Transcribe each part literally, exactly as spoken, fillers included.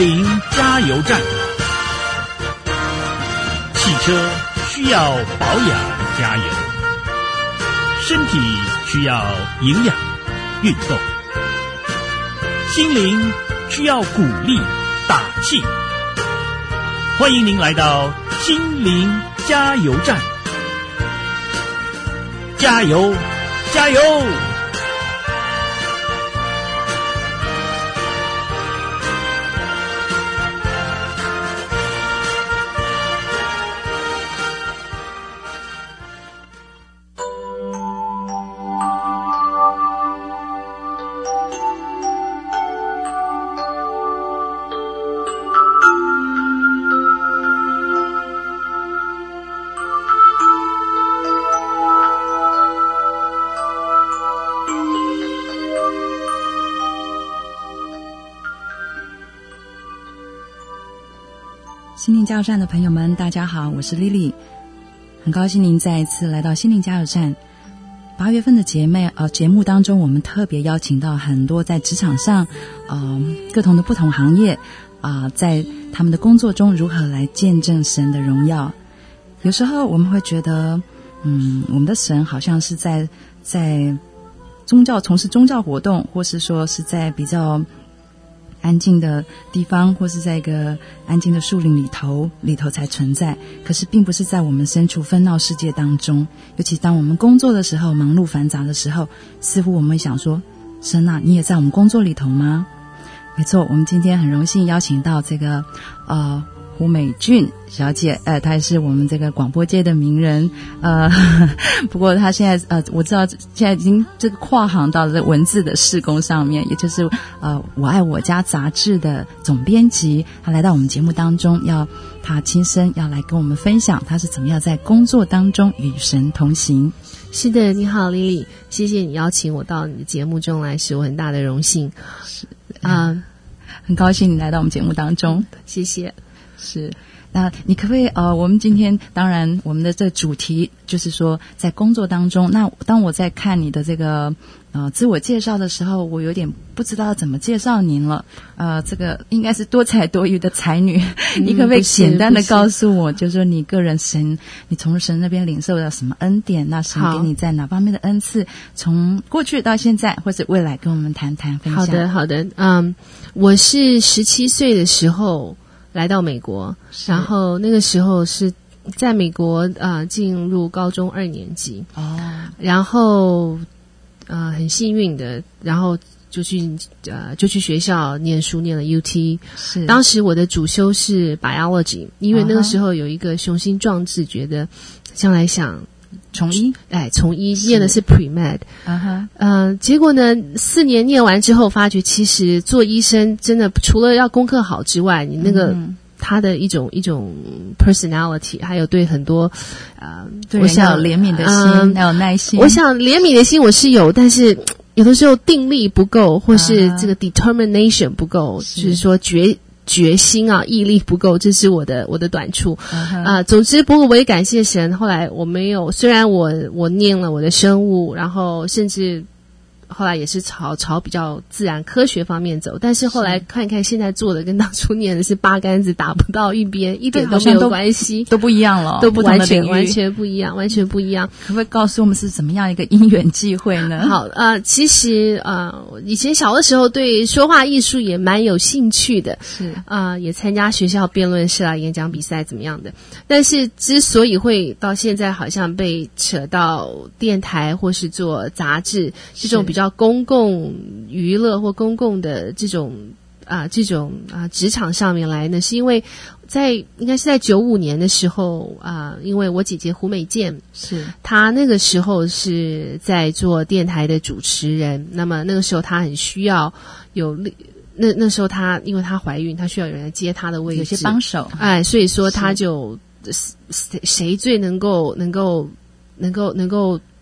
灵加油站。汽车需要保养加油，身体需要营养运动，心灵需要鼓励打气。欢迎您来到心灵加油站，加油加油！ 心灵加油站的朋友们，大家好，我是 Lily， 很高兴您再一次来到心灵加油站。八月份的节目呃节目当中，我们特别邀请到很多在职场上呃各同的不同行业啊、呃，在他们的工作中如何来见证神的荣耀。有时候我们会觉得，嗯，我们的神好像是在在宗教从事宗教活动，或是说是在比较安静的地方，或是在一个安静的树林里头里头才存在，可是并不是在我们身处纷闹世界当中。尤其当我们工作的时候，忙碌繁杂的时候，似乎我们会想说，神啊，你也在我们工作里头吗？没错，我们今天很荣幸邀请到这个呃胡美俊小姐，呃，她是我们这个广播界的名人，呃，不过她现在呃，我知道现在已经这个跨行到了文字的事工上面，也就是呃，《我爱我家》杂志的总编辑，她来到我们节目当中，要她亲身要来跟我们分享，她是怎么样在工作当中与神同行。 是的，你好，莉莉，谢谢你邀请我到你的节目中来，是我很大的荣幸。 是啊、呃， 很高兴你来到我们节目当中， 谢谢。 是，那你可不可以呃，我们今天当然我们的这个主题就是说在工作当中，那当我在看你的这个呃自我介绍的时候，我有点不知道怎么介绍您了。呃，这个应该是多才多艺的才女，嗯、你可不可以简单的告诉我，就是说你个人神，你从神那边领受到什么恩典？那神给你在哪方面的恩赐？从过去到现在，或者未来，跟我们谈谈分享。 好的，好的，嗯，我是十七岁的时候来到美国，然后那个时候是在美国呃进入高中二年级哦，然后呃很幸运的，然后就去呃就去学校念书，念了 U T。是，当时我的主修是 biology， 因为那个时候有一个雄心壮志，觉得将来想从医， 哎，从医念的是 pre-med， 啊哈，呃，结果呢，四年念完之后，发觉其实做医生真的除了要功课好之外，你那个、嗯、他的一种一种 personality， 还有对很多呃， 对，我想有怜悯的心，呃、还有耐心。 我想怜悯的心我是有，但是有的时候定力不够，或是这个 determination 不够，啊、就是说决。决心啊，毅力不够，这是我的我的短处啊、uh-huh. 呃。总之，不过我也感谢神。后来我没有，虽然我我念了我的生物，然后甚至后来也是朝朝比较自然科学方面走，但是后来看一看现在做的跟当初念的是八竿子打不到一边，一点都没有关系， 都不一样了， 都不完全完全不一样，完全不一样。 可不可以告诉我们是怎么样一个因缘际会呢？ 好，呃，其实呃，以前小的时候对说话艺术也蛮有兴趣的，是啊、呃，也参加学校辩论社啊、演讲比赛怎么样的。但是之所以会到现在好像被扯到电台或是做杂志这种比较公共娱乐或公共的这种啊、呃、这种啊、呃、职场上面来呢，是因为在应该是在九五年的时候啊、呃，因为我姐姐胡美健是她那个时候是在做电台的主持人，那么那个时候她很需要有那那时候她因为她怀孕，她需要有人来接她的位置， 有些帮手， 哎，所以说她就谁最能够能够能够能够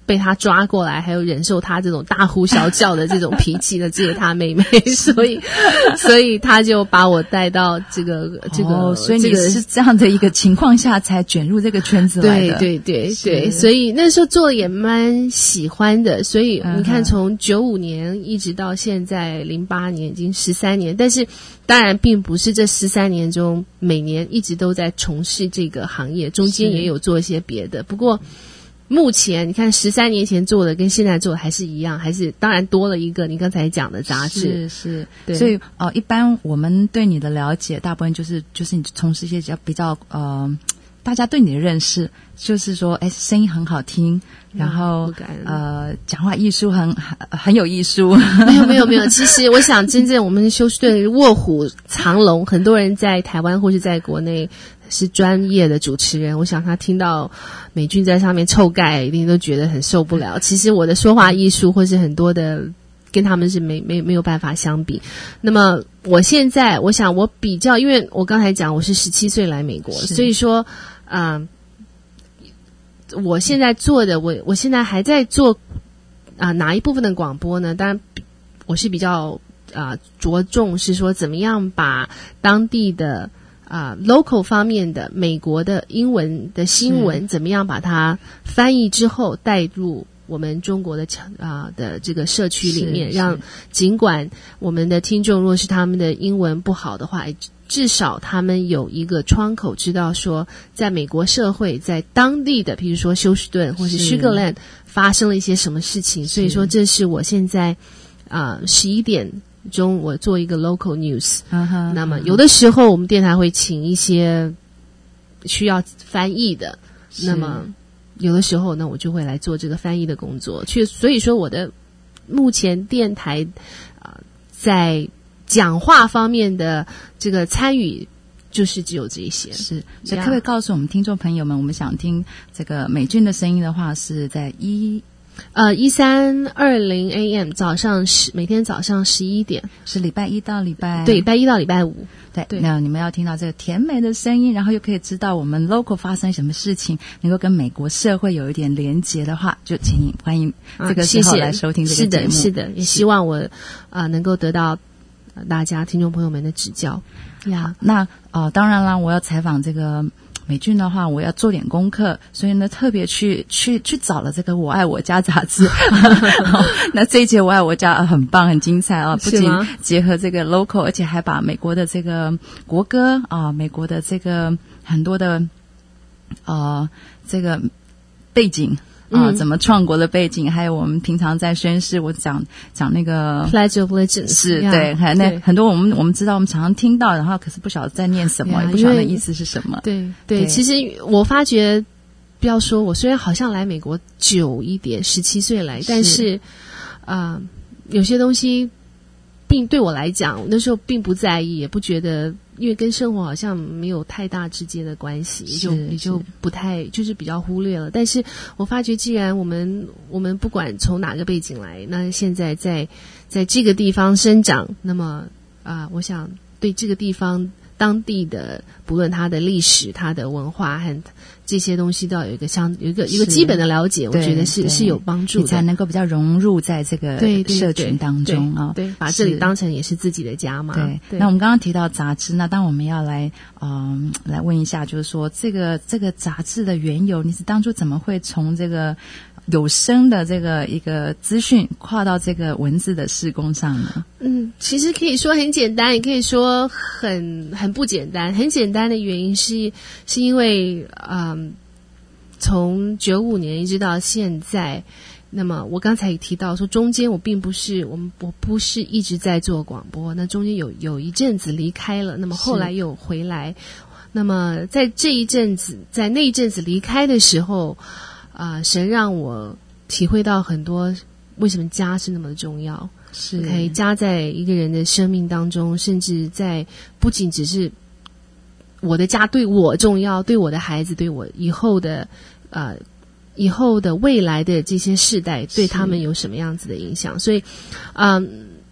被他抓过来，还有忍受他这种大呼小叫的这种脾气的，只有他妹妹，所以所以他就把我带到这个这个， 哦，所以你是这样的一个情况下才卷入这个圈子来的。 对对对对，所以那时候做的也蛮喜欢的，所以你看从九五年一直到现在零八年，已经十三年，但是当然并不是这十三年中每年一直都在从事这个行业，中间也有做一些别的，不过目前你看十三年前做的跟现在做的还是一样，还是当然多了一个你刚才讲的杂志。 是是，对。所以呃，一般我们对你的了解大部分就是就是你从事一些比较比较呃大家对你的认识就是说哎声音很好听，然后、嗯、呃讲话艺术很很很有艺术。 没有没有没有，其实我想真正我们休斯顿卧虎藏龙，很多人在台湾或是在国内是专业的主持人，我想他听到美君在上面臭盖一定都觉得很受不了。其实我的说话艺术或是很多的跟他们是没没没有办法相比。那么我现在我想我比较，因为我刚才讲我是十七岁来美国，所以说嗯、呃，我现在做的我我现在还在做啊、呃、哪一部分的广播呢？当然我是比较啊、呃、着重是说怎么样把当地的啊、呃、local 方面的美国的英文的新闻怎么样把它翻译之后带入我们中国的啊、呃、的这个社区里面，让尽管我们的听众若是他们的英文不好的话，至少他们有一个窗口知道说在美国社会在当地的比如说休斯顿或是 Sugarland 发生了一些什么事情，所以说这是我现在啊十一点中我做一个 local news、uh-huh, 那么有的时候我们电台会请一些需要翻译的，那么有的时候呢我就会来做这个翻译的工作，去所以说我的目前电台啊、呃、在讲话方面的这个参与就是只有这一些。 是，所以可不可以告诉我们听众朋友们，我们想听这个美君的声音的话是在一呃一三二零 A M 早上十每天早上十一点， 是礼拜一到礼拜对礼拜一到礼拜五。 对，对，那你们要听到这个甜美的声音，然后又可以知道我们 local 发生什么事情，能够跟美国社会有一点连结的话，就请你欢迎这个时候来收听这个节目。 啊、是的，是的，也希望我啊、呃、能够得到大家听众朋友们的指教呀。 那呃，当然啦，我要采访这个美君的话，我要做点功课，所以呢，特别去去去找了这个《我爱我家》杂志。那这一节《我爱我家》很棒，很精彩啊！不仅结合这个 local， 而且还把美国的这个国歌啊，美国的这个很多的呃这个背景。啊、呃，怎么创国的背景，还有我们平常在宣誓，我讲讲那个 Pledge of Allegiance， 是对，还那很多我们我们知道，我们常常听到，然后可是不晓得在念什么，也不晓得意思是什么。 对 对, 对，其实我发觉，不要说我虽然好像来美国久一点，十七岁来，但是啊、呃，有些东西并对我来讲，那时候并不在意，也不觉得。因为跟生活好像没有太大之间的关系，也就也就不太就是比较忽略了。但是我发觉，既然我们我们不管从哪个背景来，那现在在在这个地方生长，那么啊、呃，我想对这个地方当地的，不论它的历史、它的文化和这些东西，都要有一个相有一个一个基本的了解，我觉得是是有帮助的， 你才能够比较融入在这个社群当中啊。 对，把这里当成也是自己的家嘛。 对，对那我们刚刚提到杂志，那当我们要来嗯、呃、来问一下，就是说这个这个杂志的缘由，你是当初怎么会从这个有声的这个一个资讯跨到这个文字的施工上呢？ 嗯，其实可以说很简单，也可以说很很不简单。很简单的原因是是因为嗯，从九五年一直到现在，那么我刚才也提到说，中间我并不是我们我不是一直在做广播，那中间有有一阵子离开了，那么后来又回来。那么在这一阵子，在那一阵子离开的时候。啊、呃，神让我体会到很多为什么家是那么的重要， 是可以家在一个人的生命当中，甚至在不仅只是我的家对我重要，对我的孩子，对我以后的呃以后的未来的这些世代，对他们有什么样子的影响？所以，嗯、呃，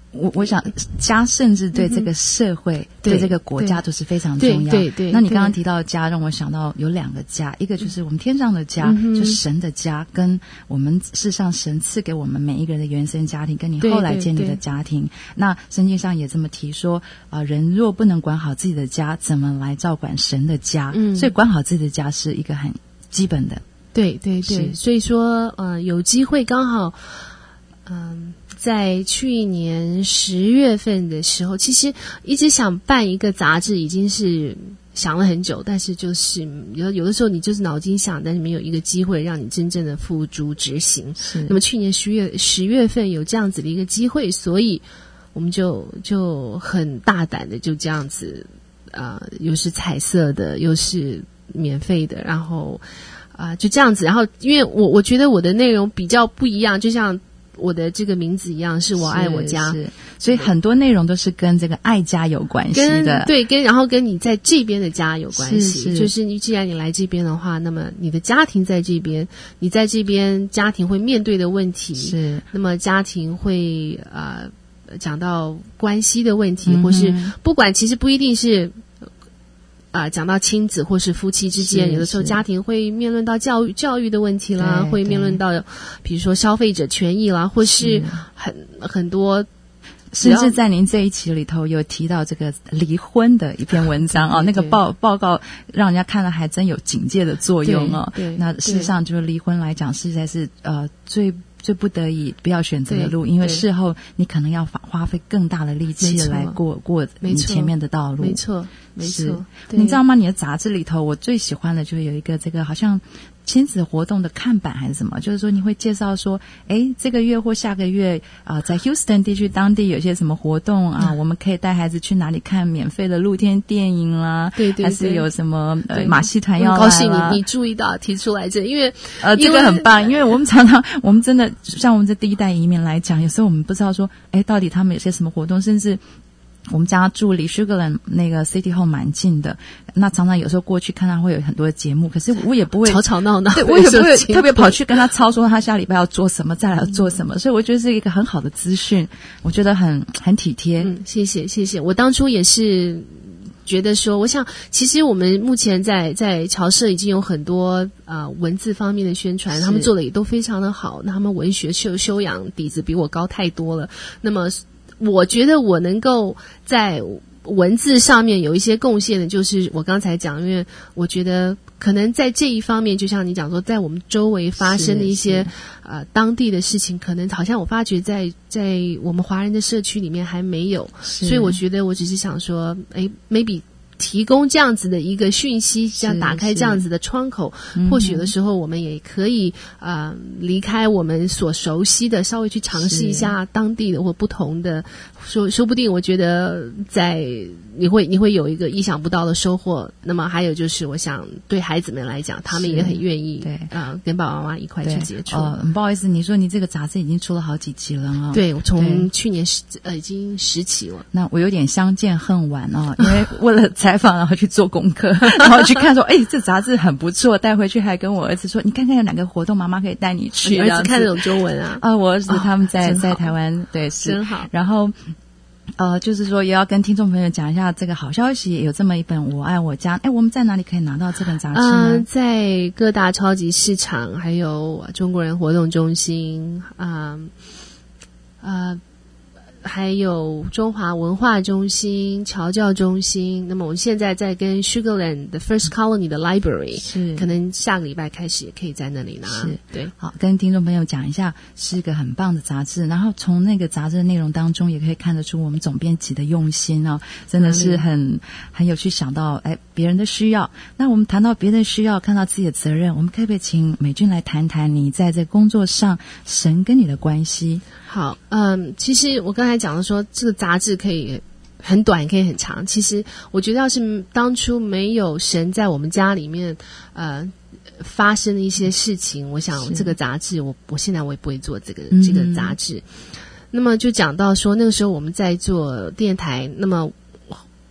我我想家甚至对这个社会、嗯、对, 对这个国家都是非常重要。 对 对, 对， 那你刚刚提到的家让我想到有两个家，一个就是我们天上的家、嗯、就是神的家，跟我们世上神赐给我们每一个人的原生家庭，跟你后来建立的家庭。对对对，那圣经上也这么提说啊、呃，人若不能管好自己的家，怎么来照管神的家、嗯、所以管好自己的家是一个很基本的。 对对对，所以说呃，有机会刚好嗯、呃在去年十月份的时候，其实一直想办一个杂志，已经是想了很久，但是就是有有的时候你就是脑筋想，但是没有一个机会让你真正的付诸执行。那么去年十月十月份有这样子的一个机会，所以我们就就很大胆的就这样子，啊、呃，又是彩色的，又是免费的，然后啊、呃、就这样子，然后因为我我觉得我的内容比较不一样，就像我的这个名字一样，是我爱我家， 是是，所以很多内容都是跟这个爱家有关系的， 对，跟然后跟你在这边的家有关系， 是是， 就是你既然你来这边的话，那么你的家庭在这边，你在这边家庭会面对的问题， 是， 那么家庭会呃讲到关系的问题，嗯、或是不管其实不一定是。啊、呃，讲到亲子或是夫妻之间，有的时候家庭会面临到教育教育的问题啦，会面临到比如说消费者权益啦，或是很很多， 甚至在您这一期里头有提到这个离婚的一篇文章哦，那个报报告让人家看了还真有警戒的作用哦。那事实上就是离婚来讲，实在是呃最。最不得已不要选择的路，因为事后你可能要花费更大的力气来过过你前面的道路。 没错，没错。 你知道吗？你的杂志里头，我最喜欢的就是有一个这个好像亲子活动的看板还是什么，就是说你会介绍说，哎，这个月或下个月啊、呃，在 Houston 地区当地有些什么活动啊，嗯、我们可以带孩子去哪里看免费的露天电影啦， 对 对, 对， 还是有什么呃马戏团要来啦。 高兴你你注意到提出来这，因为呃这个很棒，因为我们常常我们真的。像我们这第一代移民来讲，有时候我们不知道说，哎，到底他们有些什么活动，甚至我们家住离 Sugarland 那个 City Hall 蛮近的，那常常有时候过去看他会有很多的节目，可是我也不会吵吵闹闹， 对，我也不会特别跑去跟他操说他下礼拜要做什么，再来要做什么，嗯、所以我觉得是一个很好的资讯，我觉得很很体贴。 嗯，谢谢谢谢，我当初也是。觉得说，我想，其实我们目前在在侨社已经有很多呃文字方面的宣传，他们做的也都非常的好，那他们文学修修养底子比我高太多了。那么，我觉得我能够在文字上面有一些贡献的，就是我刚才讲，因为我觉得可能在这一方面，就像你讲说，在我们周围发生的一些呃当地的事情，可能好像我发觉在在我们华人的社区里面还没有，所以我觉得我只是想说，哎 ，maybe。提供这样子的一个讯息，这样打开这样子的窗口，或许有的时候我们也可以呃离开我们所熟悉的，稍微去尝试一下当地的或不同的，说说不定我觉得在你会你会有一个意想不到的收获。那么还有就是，我想对孩子们来讲，他们也很愿意对啊、呃、跟爸爸妈妈一块去接触。 哦，不好意思，你说你这个杂志已经出了好几期了啊、哦？ 对，我从去年十呃已经十期了。 那我有点相见恨晚哦，因为为了采访，然后去做功课，然后去看说，哎，这杂志很不错，带回去还跟我儿子说，你看看有哪个活动，妈妈可以带你去。 你儿子看得懂中文啊？ 啊、呃，我儿子他们在、哦、在台湾，对，是真好。 然后。呃，就是说也要跟听众朋友讲一下这个好消息，有这么一本《我爱我家》。哎，我们在哪里可以拿到这本杂志呢？ 呃、在各大超级市场，还有中国人活动中心，啊、呃，呃。还有中华文化中心、侨教中心。那么我们现在在跟 Sugarland 的 First Colony 的 Library， 是可能下个礼拜开始也可以在那里拿。 是， 对， 好，跟听众朋友讲一下，是一个很棒的杂志。然后从那个杂志的内容当中，也可以看得出我们总编辑的用心哦，真的是很、嗯、很有去想到哎别人的需要。那我们谈到别人的需要，看到自己的责任，我们可不可以请美君来谈谈你在这工作上神跟你的关系？ 好，嗯，其实我刚才讲的说，这个杂志可以很短，也可以很长。其实我觉得，要是当初没有神在我们家里面，呃，发生的一些事情，我想这个杂志，我我现在我也不会做这个这个杂志。那么就讲到说，那个时候我们在做电台，那么我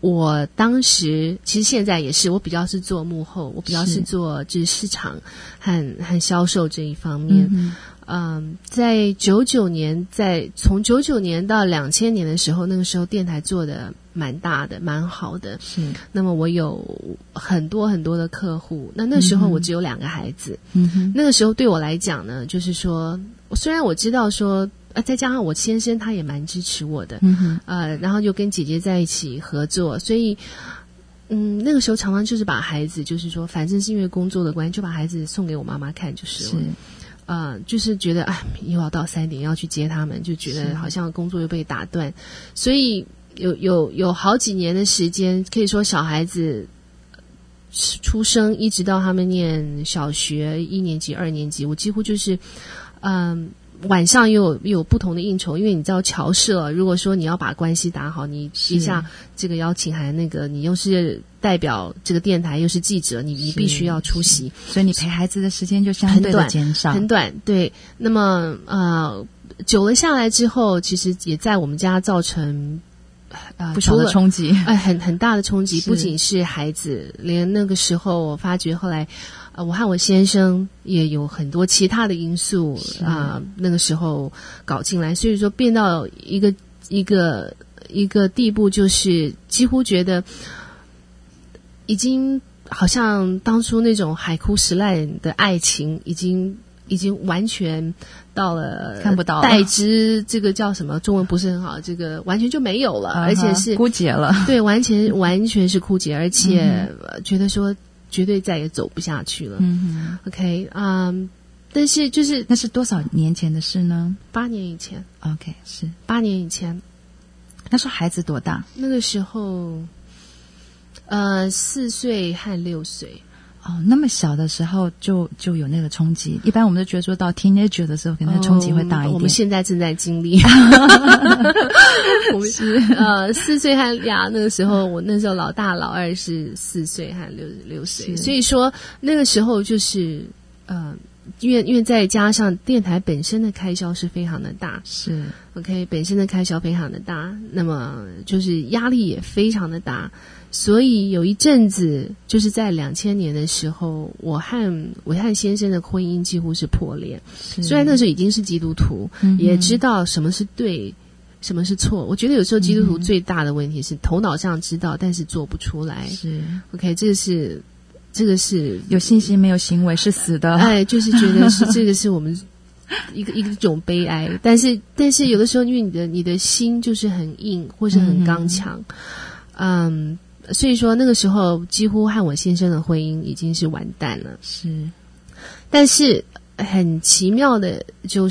我当时其实现在也是，我比较是做幕后，我比较是做就是市场和和销售这一方面。嗯嗯，在九九年，在从九九年到两千年的时候，那个时候电台做的蛮大的，蛮好的。是，那么我有很多很多的客户。那那时候我只有两个孩子。嗯哼，那个时候对我来讲呢，就是说，虽然我知道说，呃，再加上我先生他也蛮支持我的。嗯哼，呃，然后就跟姐姐在一起合作，所以。嗯，那个时候常常就是把孩子，就是说，反正是因为工作的关系，就把孩子送给我妈妈看，就是了。是。呃，就是觉得哎，又要到三点要去接他们，就觉得好像工作又被打断，所以有有有好几年的时间，可以说小孩子出生一直到他们念小学一年级、二年级，我几乎就是嗯。晚上又有又有不同的应酬，因为你知道侨社，如果说你要把关系打好，你一下这个邀请函那个，你又是代表这个电台，又是记者，你你必须要出席， 所以你陪孩子的时间就相对的减少， 很短，很短。对，那么呃，久了下来之后，其实也在我们家造成呃不少的冲击， 哎、呃，很很大的冲击，不仅是孩子，连那个时候我发觉后来。呃，我和我先生也有很多其他的因素啊、呃，那个时候搞进来，所以说变到一个一个一个地步，就是几乎觉得已经好像当初那种海枯石烂的爱情，已经已经完全到了看不到了， 代之这个叫什么？中文不是很好，这个完全就没有了， uh-huh, 而且是枯竭了。 对，完全完全是枯竭，而且觉得说。绝对再也走不下去了。嗯 ，OK， 嗯、um, ，但是就是那是多少年前的事呢？ 八年以前。 OK， 是八年以前。 那时候孩子多大？ 那个时候，呃，四岁和六岁。 哦，那么小的时候就就有那个冲击。一般我们都觉得说到 teenager 的时候，可能冲击会大一点。 哦、我们现在正在经历。我们是呃四岁和呀，那个时候我那时候老大老二是四岁和六六岁，所以说那个时候就是呃，因为因为再加上电台本身的开销是非常的大， 是 OK， 本身的开销非常的大，那么就是压力也非常的大。所以有一阵子，就是在两千年的时候，我和我和先生的婚姻几乎是破裂。虽然那时候已经是基督徒，嗯、也知道什么是对，什么是错。我觉得有时候基督徒最大的问题是头脑上知道，但是做不出来。 是 OK， 这个是这个是有信心没有行为是死的。 哎，就是觉得是这个是我们一个一个种悲哀。但是但是有的时候，因为你的你的心就是很硬，或是很刚强，嗯。嗯所以说那个时候几乎和我先生的婚姻已经是完蛋了。 是， 但是很奇妙的就是，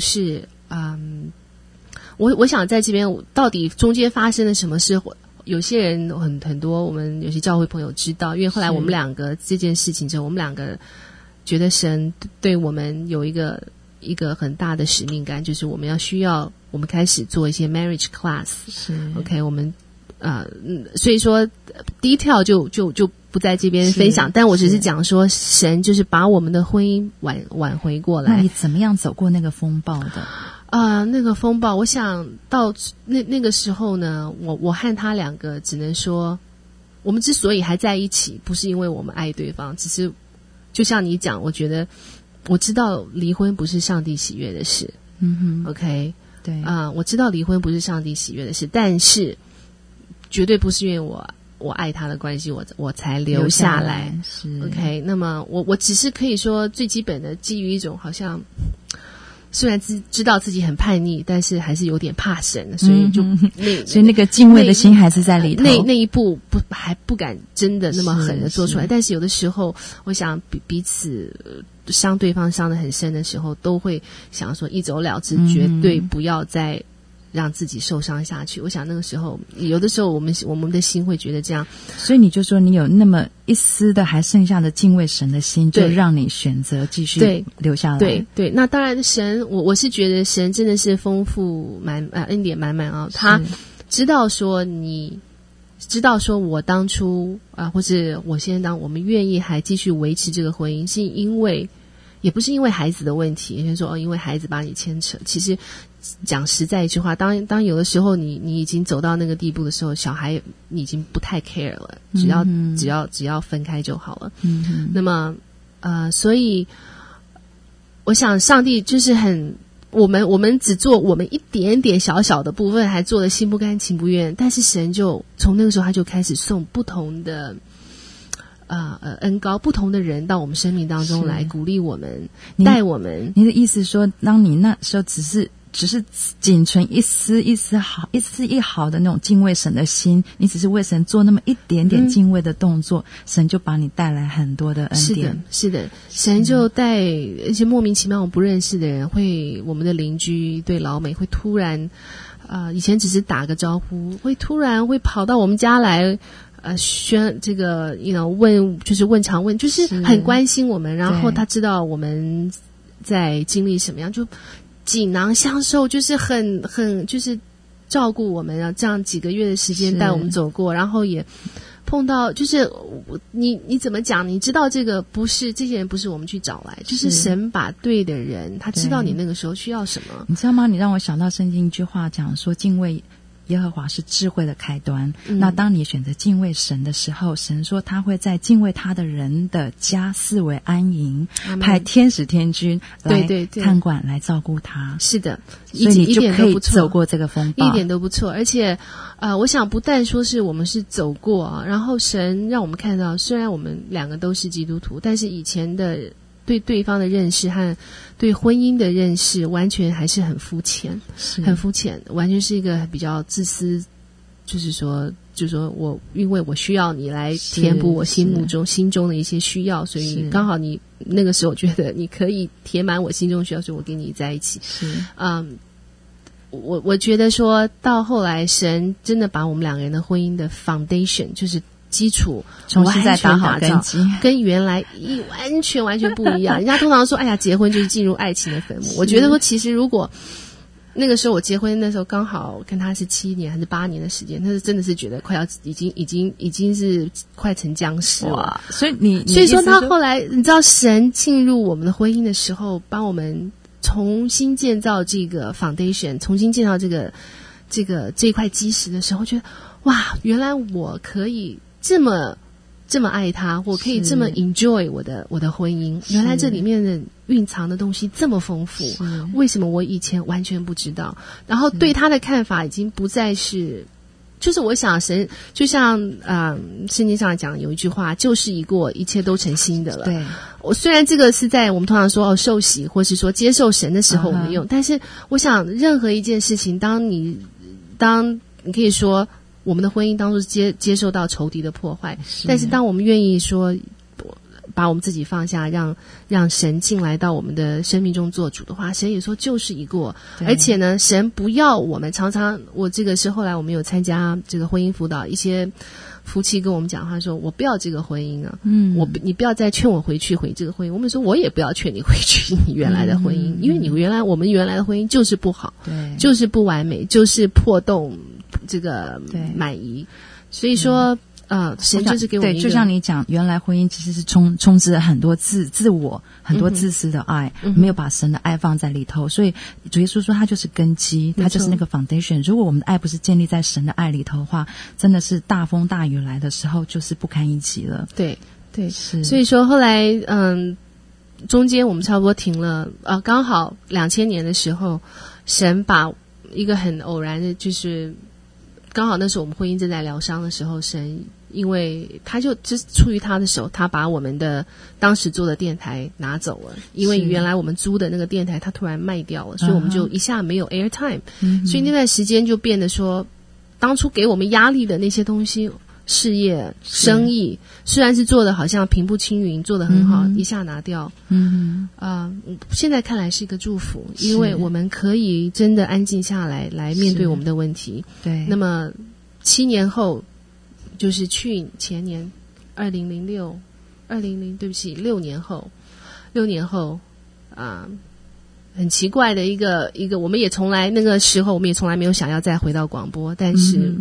嗯，我我想在这边到底中间发生了什么事？有些人很很多我们有些教会朋友知道，因为后来我们两个这件事情之后，我们两个觉得神对我们有一个一个很大的使命感，就是我们要需要我们开始做一些 marriage class。 是 OK， 我们。呃，嗯，所以说 detail 就就就不在这边分享，但我只是讲说，神就是把我们的婚姻挽挽回过来。 那你怎么样走过那个风暴的？ 啊、呃，那个风暴，我想到那那个时候呢，我我和他两个只能说，我们之所以还在一起，不是因为我们爱对方，只是就像你讲，我觉得我知道离婚不是上帝喜悦的事。 嗯哼 ，OK， 对啊、呃，我知道离婚不是上帝喜悦的事，但是。绝对不是因为我我爱他的关系，我我才留下来。 是 OK， 那么我我只是可以说最基本的，基于一种好像虽然知知道自己很叛逆，但是还是有点怕神，所以就、嗯、那所以那个敬畏的心还是在里头。 那那一步不还不敢真的那么狠的做出来，但是有的时候，我想彼彼此伤对方伤得很深的时候，都会想说一走了之，嗯、绝对不要再。让自己受伤下去，我想那个时候，有的时候我们我们的心会觉得这样， 所以你就说你有那么一丝的还剩下的敬畏神的心，就让你选择继续留下来。 对 对, 对，那当然神，我我是觉得神真的是丰富满呃恩典满满啊，他知道说你知道说我当初啊、呃，或者我现在当我们愿意还继续维持这个婚姻，是因为也不是因为孩子的问题，就是说哦，因为孩子把你牵扯，其实。 讲实在一句话，当当有的时候你你已经走到那个地步的时候，小孩你已经不太 care 了，只要、嗯、只要只要分开就好了。嗯，那么呃，所以我想上帝就是很。我们我们只做我们一点点小小的部分，还做得心不甘情不愿，但是神就从那个时候他就开始送不同的呃呃恩膏，不同的人到我们生命当中来鼓励我们，带我们。 你的意思说，当你那时候只是只是仅存一丝一丝毫一丝一毫的那种敬畏神的心，你只是为神做那么一点点敬畏的动作，嗯、神就把你带来很多的恩典。 是的，是的，神就带一些莫名其妙我不认识的人，会我们的邻居对老美会突然，呃，以前只是打个招呼，会突然会跑到我们家来。呃，宣这个，you know，问就是问常问，就是很关心我们，然后他知道我们在经历什么样，就锦囊相授，就是很很就是照顾我们啊，这样几个月的时间带我们走过，然后也碰到就是你你怎么讲？你知道这个不是这些人不是我们去找来，就是神把对的人，他知道你那个时候需要什么。 你知道吗？你让我想到圣经一句话讲说，敬畏耶和华是智慧的开端、嗯、那当你选择敬畏神的时候，神说他会在敬畏他的人的家四围安营，派天使天君来看管来照顾他。 是的， 所以你就可以走过这个风暴， 一点都不错。而且呃，我想不但说是我们是走过啊，然后神让我们看到，虽然我们两个都是基督徒，但是以前的对对方的认识和对婚姻的认识完全还是很肤浅，很肤浅，完全是一个比较自私，就是说就是说我因为我需要你来填补我心目中心中的一些需要，所以刚好你那个时候觉得你可以填满我心中需要，所以我跟你在一起。嗯，我我觉得说到后来神真的把我们两个人的婚姻的 foundation 就是基础重新再打好根基， 跟原来一完全完全不一样。人家通常说哎呀结婚就是进入爱情的坟墓，我觉得说其实如果那个时候我结婚那时候刚好跟他是七年还是八年的时间，那是真的是觉得快要已经已经已经是快成僵尸了。 所以你所以说到后来你知道神进入我们的婚姻的时候，帮我们重新建造这个 foundation， 重新建造这个这个这块基石的时候，觉得哇原来我可以这么这么爱他，我可以这么 enjoy 我的我的婚姻，原来这里面的蕴藏的东西这么丰富，为什么我以前完全不知道？然后对他的看法已经不再是，就是我想神就像嗯圣经上讲有一句话，旧事已过，一切都成新的了。对，我虽然这个是在我们通常说哦受洗或是说接受神的时候我们用， uh-huh. 但是我想任何一件事情，当你当你可以说我们的婚姻当中接接受到仇敌的破坏，是但是当我们愿意说把我们自己放下，让让神进来到我们的生命中做主的话，神也说旧事已过。而且呢，神不要我们常常，我这个是后来我们有参加这个婚姻辅导，一些夫妻跟我们讲话说，我不要这个婚姻啊，嗯，我你不要再劝我回去回这个婚姻。我们说我也不要劝你回去你原来的婚姻，嗯、因为你原来我们原来的婚姻就是不好，对，就是不完美，就是破洞。这个满意，所以说呃，神就是给我们一个对，就像你讲，原来婚姻其实是充充斥了很多自自我、很多自私的爱，嗯、没有把神的爱放在里头。所以主耶稣说，他就是根基，他就是那个 foundation。如果我们的爱不是建立在神的爱里头的话，真的是大风大雨来的时候，就是不堪一击了。 对对，是。所以说后来嗯，中间我们差不多停了，呃，刚好两千年的时候，神把一个很偶然的，就是刚好那时候我们婚姻正在疗伤的时候，神因为他就只出于他的手，他把我们的当时做的电台拿走了，因为原来我们租的那个电台他突然卖掉了，所以我们就一下没有 airtime，嗯、所以那段时间就变得说，当初给我们压力的那些东西，事业、生意，虽然是做的好像平步青云，做得很好，嗯、一下拿掉，嗯啊、呃，现在看来是一个祝福，因为我们可以真的安静下来，来面对我们的问题。对，那么七年后，就是去前年，二零零六，二零零，对不起，六年后，六年后，啊、呃，很奇怪的一个一个，我们也从来那个时候，我们也从来没有想要再回到广播，但是。嗯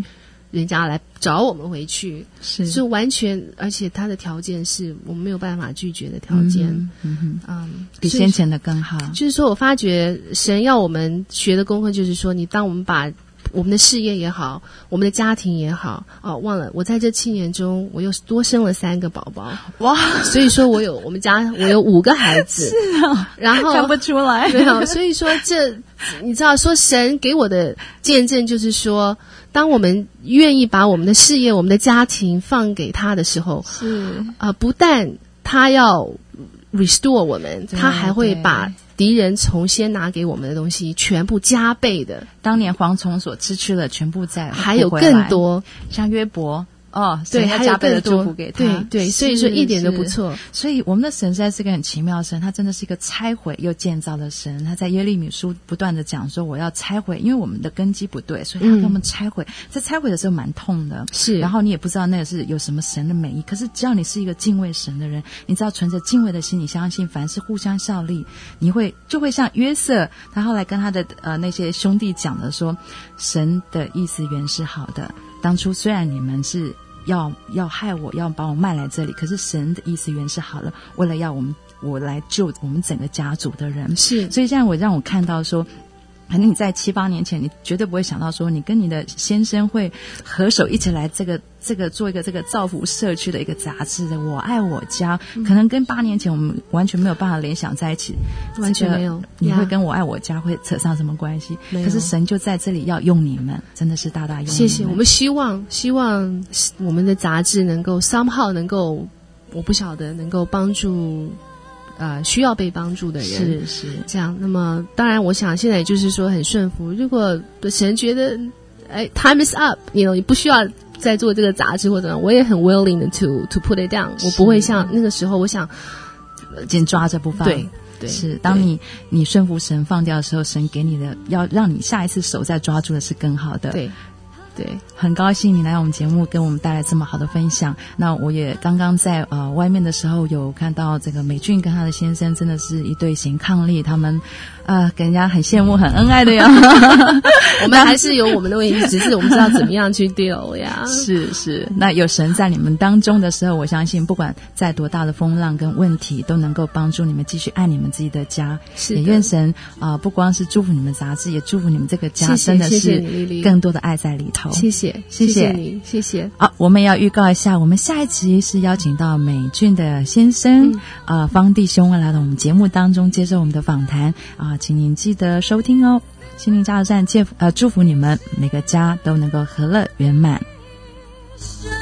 人家来找我们回去， 是是完全，而且他的条件是我们没有办法拒绝的条件， 嗯嗯嗯， 比先前的更好。 就是说我发觉神要我们学的功课，就是说，你当我们把我们的事业也好，我们的家庭也好，哦，忘了我在这七年中，我又多生了三个宝宝， 哇！ 所以说我有我们家我有五个孩子， 是啊， 然后看不出来， 没有，所以说这你知道，说神给我的见证就是说，当我们愿意把我们的事业、我们的家庭放给他的时候， 是啊、呃，不但他要 restore 我们，他还会把敌人从先拿给我们的东西全部加倍的， 当年蝗虫所吃去了，全部在还有更多， 像约伯。哦， 对， 还加倍的祝福给他， 对对，所以说一点都不错。 所以我们的神实在是个很奇妙的神，他真的是一个拆毁又建造的神。他在耶利米书不断的讲说，我要拆毁，因为我们的根基不对，所以他跟我们拆毁。嗯、在拆毁的时候蛮痛的， 是。 然后你也不知道那个是有什么神的美意，可是只要你是一个敬畏神的人，你知道存着敬畏的心，你相信凡事互相效力，你会就会像约瑟，他后来跟他的呃那些兄弟讲的说，神的意思原是好的。当初虽然你们是。要要害我，要把我卖来这里，可是神的意思原是好了，为了要我们我来救我们整个家族的人， 是， 所以这样我让我看到说，可能你在七八年前，你绝对不会想到说，你跟你的先生会合手一起来这个这个做一个这个造福社区的一个杂志的，我爱我家，嗯、可能跟八年前我们完全没有办法联想在一起， 完全没有， 你会跟我爱我家会扯上什么关系？可是神就在这里要用你们，真的是大大用你们。 谢谢，我们希望希望我们的杂志能够 somehow 能够，我不晓得能够帮助。呃，需要被帮助的人是是这样。那么，当然，我想现在也就是说很顺服。如果神觉得，哎 ，time is up， 你 you know, 你不需要再做这个杂志或者，我也很 willing to to put it down。我不会像那个时候，我想紧抓着不放。 对对， 是当你你顺服神放掉的时候，神给你的要让你下一次手再抓住的是更好的。 对。对， 很高兴你来我们节目给我们带来这么好的分享。那我也刚刚在呃外面的时候有看到这个美俊跟他的先生真的是一对贤伉俪，他们呃给人家很羡慕很恩爱的呀。 我们还是有我们的问题，只是我们知道怎么样去 deal 呀。 是是，那有神在你们当中的时候，我相信不管再多大的风浪跟问题，都能够帮助你们继续爱你们自己的家。 是也愿神啊、呃，不光是祝福你们杂志，也祝福你们这个家， 谢谢真的是谢谢更多的爱在里头。 谢谢， 谢谢， 谢谢你，谢谢。 好，我们也要预告一下，我们下一集是邀请到美俊的先生，嗯、呃，方弟兄来到我们节目当中接受我们的访谈啊、呃，请您记得收听哦。心灵加油站，借呃祝福你们每个家都能够和乐圆满。